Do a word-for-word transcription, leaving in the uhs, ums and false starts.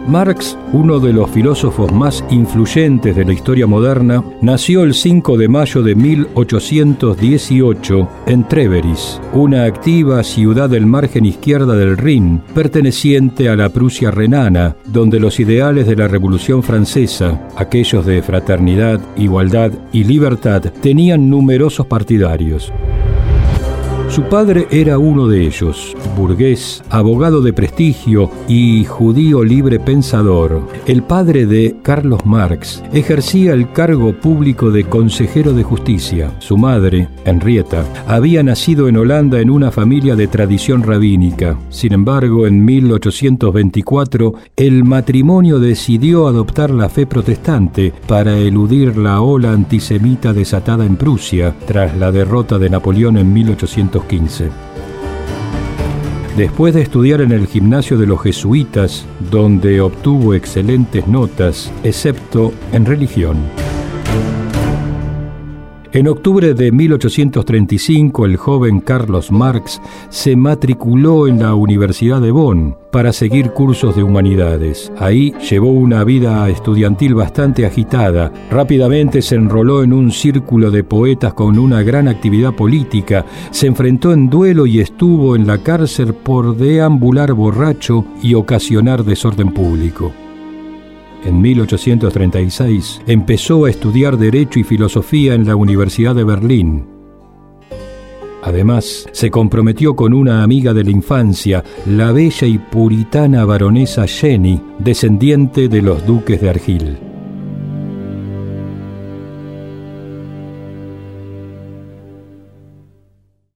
Marx, uno de los filósofos más influyentes de la historia moderna, nació el cinco de mayo de mil ochocientos dieciocho en Treveris, una activa ciudad del margen izquierda del Rin, perteneciente a la Prusia renana, donde los ideales de la Revolución Francesa, aquellos de fraternidad, igualdad y libertad, tenían numerosos partidarios. Su padre era uno de ellos, burgués, abogado de prestigio y judío libre pensador. El padre de Carlos Marx ejercía el cargo público de consejero de justicia. Su madre, Henrietta, había nacido en Holanda en una familia de tradición rabínica. Sin embargo, en mil ochocientos veinticuatro, el matrimonio decidió adoptar la fe protestante para eludir la ola antisemita desatada en Prusia tras la derrota de Napoleón en mil ochocientos quince. Después de estudiar en el gimnasio de los jesuitas, donde obtuvo excelentes notas, excepto en religión. En octubre de mil ochocientos treinta y cinco, el joven Carlos Marx se matriculó en la Universidad de Bonn para seguir cursos de humanidades. Ahí llevó una vida estudiantil bastante agitada. Rápidamente se enroló en un círculo de poetas con una gran actividad política, se enfrentó en duelo y estuvo en la cárcel por deambular borracho y ocasionar desorden público. En mil ochocientos treinta y seis empezó a estudiar Derecho y Filosofía en la Universidad de Berlín. Además, se comprometió con una amiga de la infancia, la bella y puritana baronesa Jenny, descendiente de los duques de Argyll.